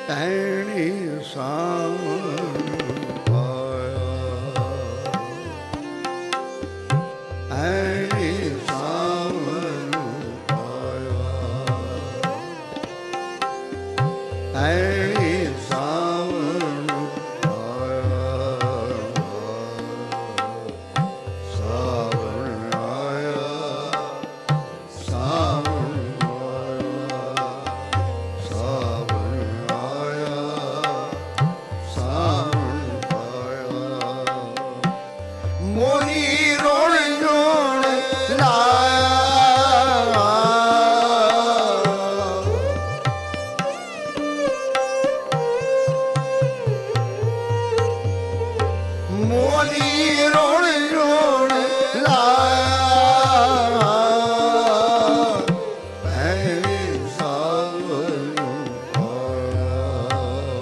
ਐਣੀ ਸਾਵਣ ਪਾਇਆ, ਐਣੀ ਸਾਵਣ ਪਾਇਆ, ਐਣੀ ਸਾਵਣ ਪਾਇਆ, ਸਾਵਣ ਆਇਆ, ਸਾਵਣ ਮੋਰੀ ਰੋਣ ਰੋਣ ਲਾਇਆ, ਮੋਰੀ ਰੋਣ ਰੋਣ ਲਾਇਆ, ਐਵੇਂ ਸਾਵਣ ਪਾਇਆ,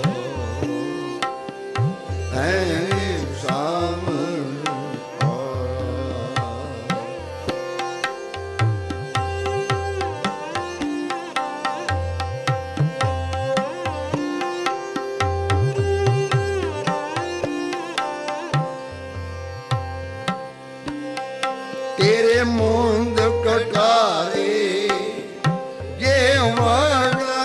ਐਵੇਂ ਸਾਵਣ ਤੇਰੇ ਮੁੰਦ ਕਟਾਰੇ ਜੇ ਵੜਾ,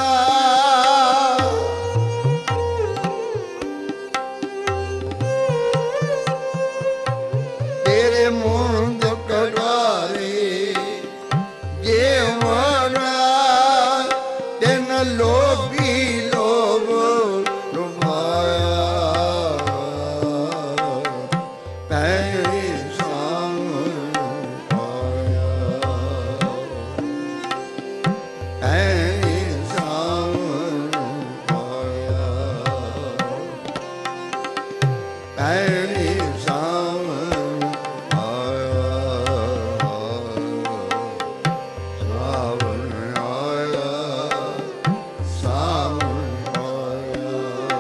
ਤੇਰੇ ਮੁੰਦ ਕਟਾਰੇ ਜੇ ਵੜਾ, ਤੈਨ ਲੋਭੀ ਲੋਭ ਲੁਭਾਇਆ, ਪੈਰੀ ਸਾਵਣ ਪਾਇਆ, ਐਣੀ ਸਾਵਣ ਪਾਇਆ, ਐਣੀ ਸਾਵਣ ਪਾਇਆ, ਸਾਵਣ ਆਇਆ, ਸਾਵਣ ਆਇਆ,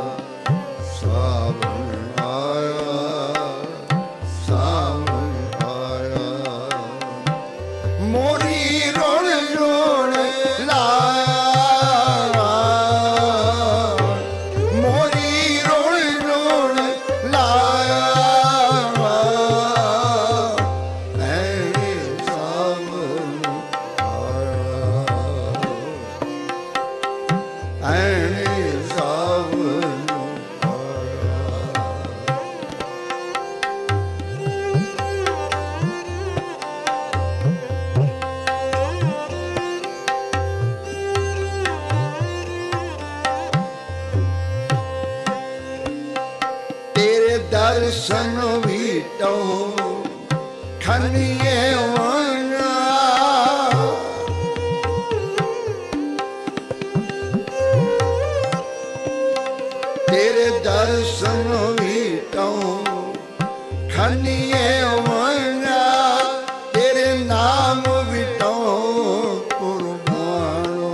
ਸਾਵਣ ਆਇਆ, ਸਾਵਣ ਆਇਆ, ਮੋਰੀ ਰੋਣ ਰੋਣ ਲਾਇਆ, ਮੋਰੀ ਰੋਣ ਰੋਣ ਲਾਇਆ, ਐਵੇਂ ਸਾਵਣ ਆਇਆ, ਐਵੇਂ ਸਾਵਣ ਆਇਆ। ਤੇਰੇ ਦਰਸ਼ਨ ਵੀਟੋ ਖੰਨੀਏ ਵਣਾ, ਤੇਰੇ ਦਰਸ਼ਨ ਵੀਟੋ ਖੰਨੀਏ ਵਣਾ, ਤੇਰੇ ਨਾਮ ਵੀਟੋ ਕੁਰਬਾਨੋ,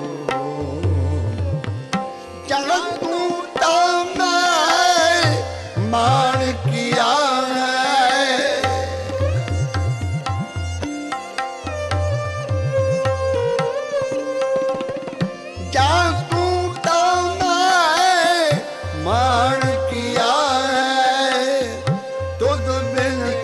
ਚੱਲ ਤੂੰ ਤਾਂ ਮੈਂ ਮਾਣ ਕੀਆ ਹੈ, ਜਾ ਤੂੰ ਤਾਂ ਮੈਂ ਮਾਣ ਕੀਆ ਹੈ, ਤੁਧ ਬਿਨ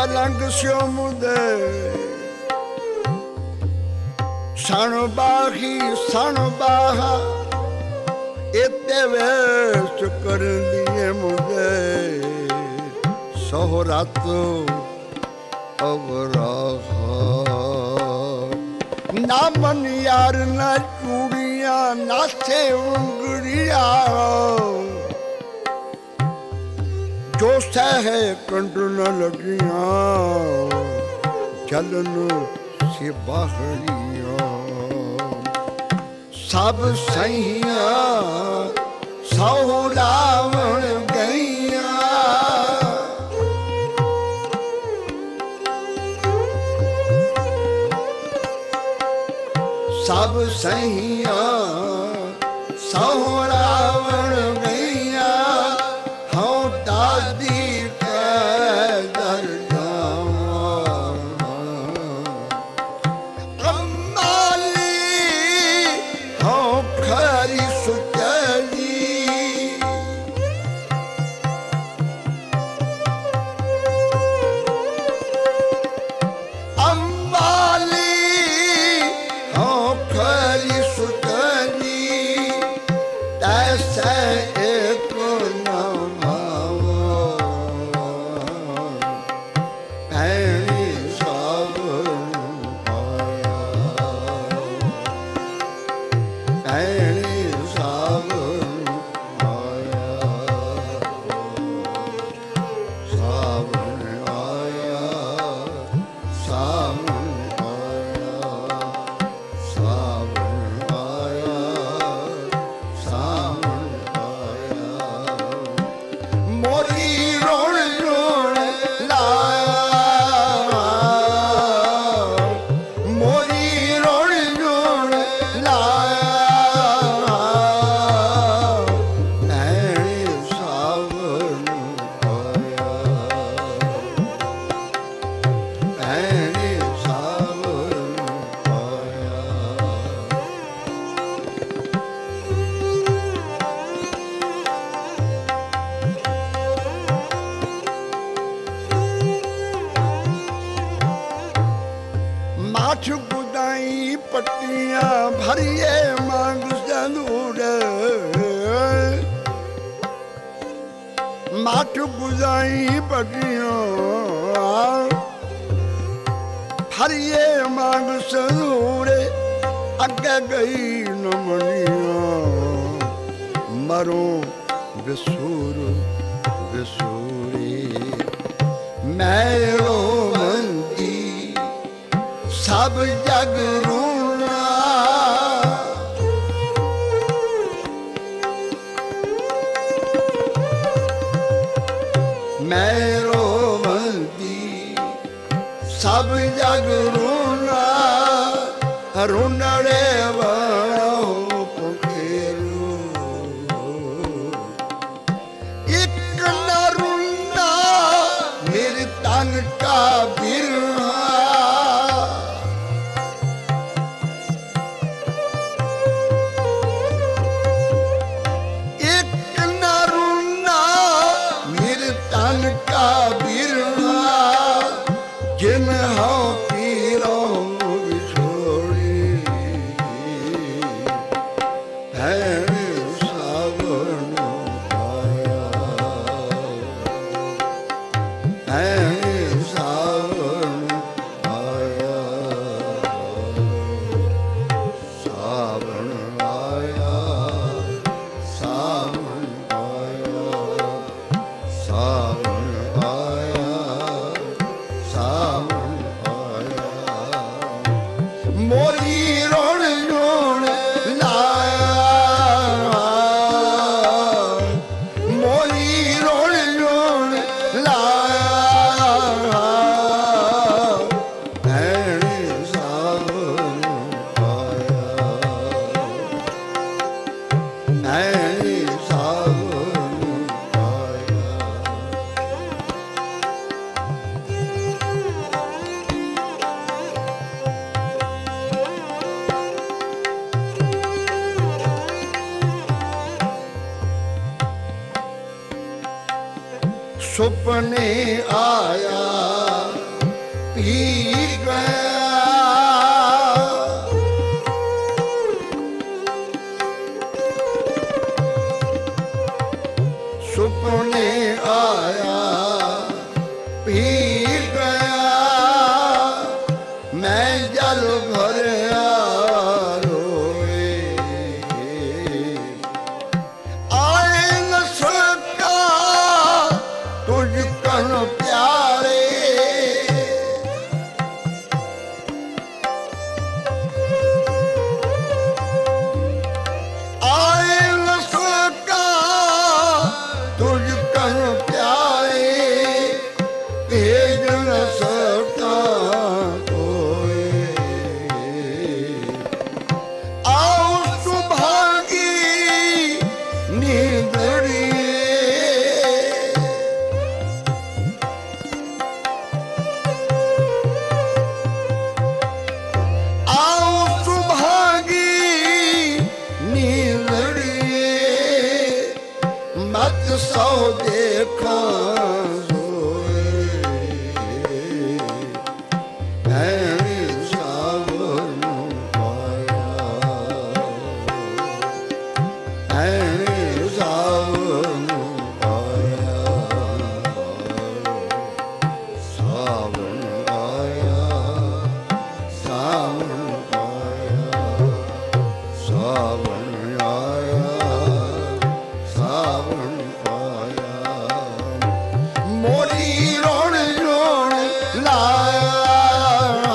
पलंग स्यो मुदे सण बाही सण बाहा इते वेश कर दिए मुदे सोहरात अवराहा ना मन यार ना चूड़िया ना से उंगड़िया जो सह कंड न लगिया चलन से बाहरिया सब सहिया सौरावण गैया सब सहिया सौरावण गैया हाँ दादी के दर अम्माली हाँ खरी सुचली अम्माली तैसे एक न भावो भैणी सावन आया भैणी सावन आया सावन आया सावन माठ गुदाई पट्टियां भरिए मांग संदूर माठ गुदाई पट्टियां भरिए मांग संदूर अगे गई नमनिया मरो बिसूर बिसूरी मैलो मंदी सब जग रूना मेरो बंदी सब जग रूना रूनड़े वालों पुखेरू एक न रूना मेरे तन का बिरहा का बिरहा जिन हो पीरो बिछोड़ी है सावन आया है सावन आया सावन आया सावन आया सावन मोरी रोण रोण लाया मोरी रोण रोण लाया भैणी सावन आया भैणी सावन आया सुपने आया पी गया। सुपने आया पी गया, मैं जल भरया रोए। आए न सका तुझ कन प्यारे, आए न सका तुझ कन प्यारे, भेज न सका कोई। आओ सुभागी नींदड़िए, आओ सुभागी नींदड़िए, मत सौ देखा सोए। भैणी सावन पाया, भैणी सावन पाया, सावन आया, सावन आया, सावन आया, सावन आया। मोरी रोण रोण लाया,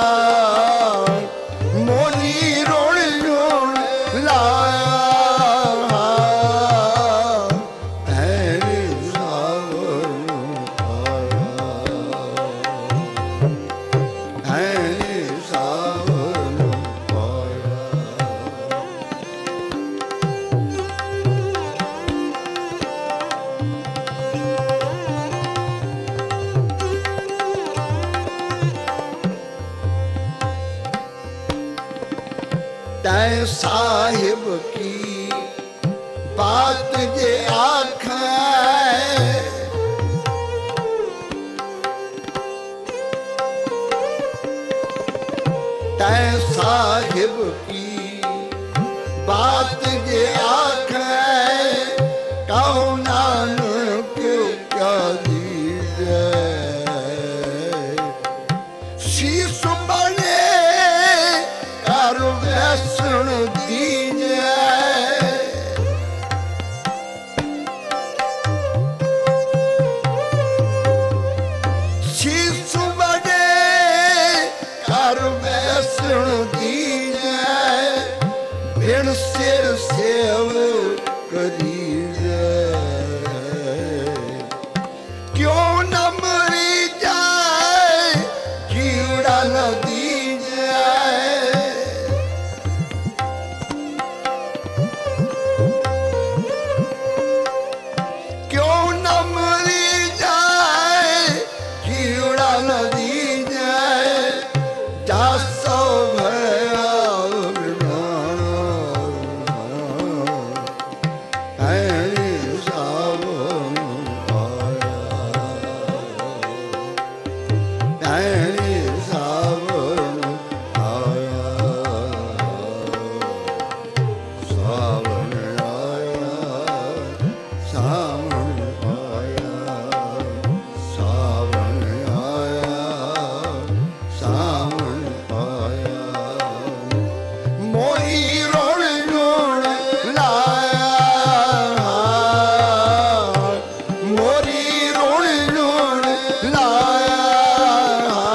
मोरी रोण रोण लाया, भैणी सावन आया, भैणी सावन आया। तै साहिब की बात जे आखे, तै साहिब की बात जे आखे, कहो नानक क्या दीजे। शीश बने कर वैसण दीजे, शीश बने कर वैसण दीजे, बिन सिर सेव करीजे। क्यों न मरी जाए कीड़ा न दीजे, क्यों न मरी जाए कीड़ा न दीजे। जा सो भया विधाना, भैणी सावन आया, भैणी सावन आया, सावन आया, सावन आया, सावन आया, सावन आया। मोरी रोण रोण लाया, मोरी रोण रोण लाया,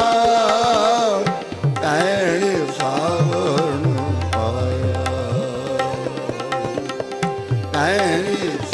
भैणी सावन आया, भैणी